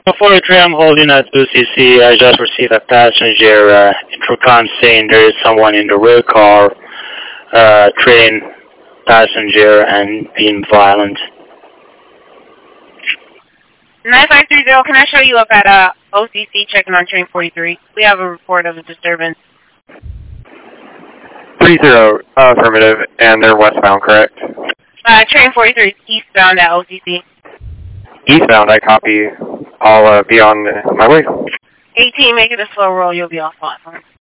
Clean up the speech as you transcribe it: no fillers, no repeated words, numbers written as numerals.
43, I'm holding at UCC. I just received a passenger intercom saying there is someone in the rear car, train passenger, and being violent. 9530, can I show you up at OCC checking on train 43? We have a report of a disturbance. 30, affirmative, and they're westbound, correct? Train 43 is eastbound at OCC. Eastbound, I copy. I'll be on my way. 18, make it a slow roll, you'll be off platform.